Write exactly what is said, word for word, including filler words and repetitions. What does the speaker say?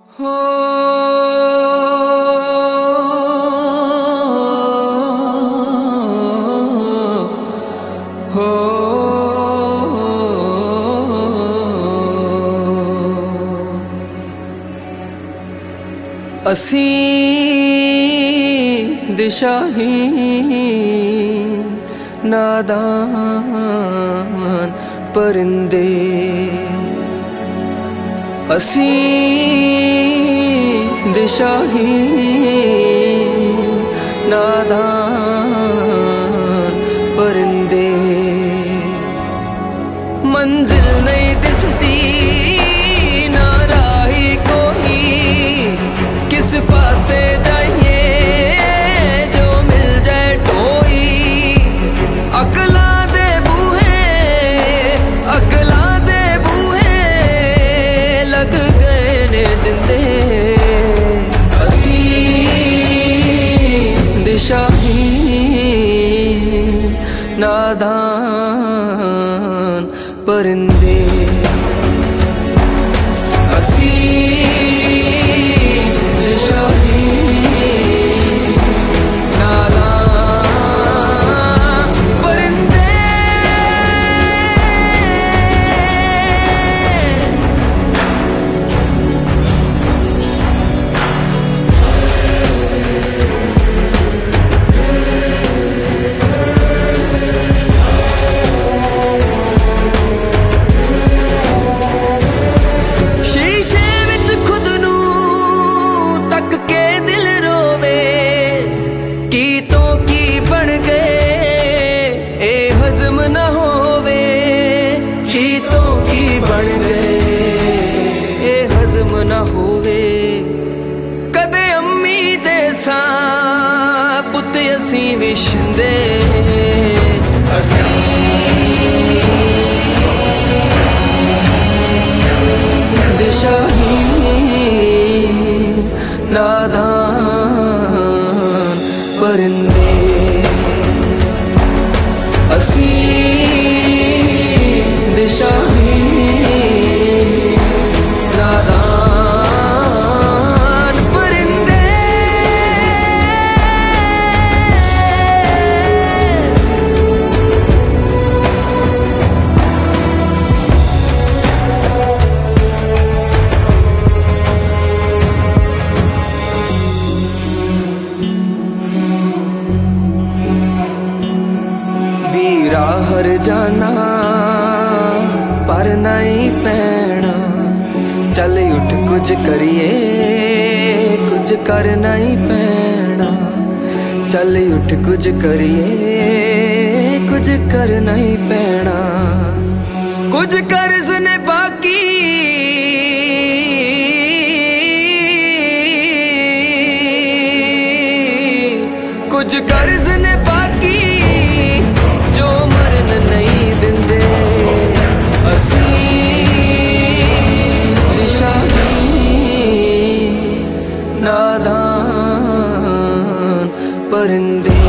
हो हो असी दिशाहीन नादान परिंदे, असी दिशाहीन नादान परिंदे। मंजिल नहीं दिसती ना राही कोई, किस पासे जाइए जो मिल जाए टोई। अकला दे बूहे अकला दे बूहे लग गए ने जिंदे। असी दिशाहीन नादान परिंदे, असी दिशाहीन नादान परिंदे। न होवे कदे अम्मी दे सा पुत असी विशंदे। असी दिशाहीन नादान परिंदे, असी दिशाहीन नादान। हर जाना पर नहीं पैना, चल उठ कुछ करिए कुछ कर नहीं पैना। चल उठ कुछ करिए कुछ कर नहीं पैना। कुछ कर्ज ने बाकी कुछ कर्ज ने बाकी जो मरन नहीं दिंदे। असी दिशाहीन नादान परिंदे।